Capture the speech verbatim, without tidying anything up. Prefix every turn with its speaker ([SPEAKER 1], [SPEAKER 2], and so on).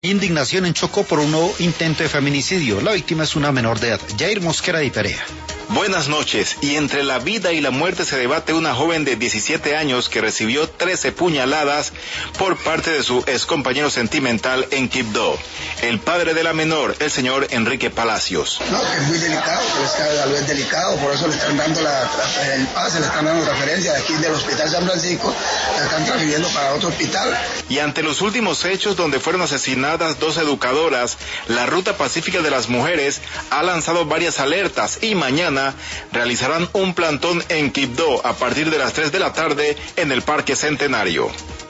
[SPEAKER 1] Indignación en Chocó por un nuevo intento de feminicidio. La víctima es una menor de edad. Jair Mosquera de Perea.
[SPEAKER 2] Buenas noches. Y entre la vida y la muerte se debate una joven de diecisiete años que recibió trece puñaladas por parte de su excompañero sentimental en Quibdó. El padre de la menor, el señor Enrique Palacios.
[SPEAKER 3] No, que es muy delicado, que es delicado, por eso le están dando la, el pase, le están dando referencia de aquí del Hospital San Francisco, la están transfiriendo para otro hospital.
[SPEAKER 2] Y ante los últimos hechos donde fueron asesinadas dos educadoras, la Ruta Pacífica de las Mujeres ha lanzado varias alertas y mañana realizarán un plantón en Quibdó a partir de las tres de la tarde en el Parque Centenario.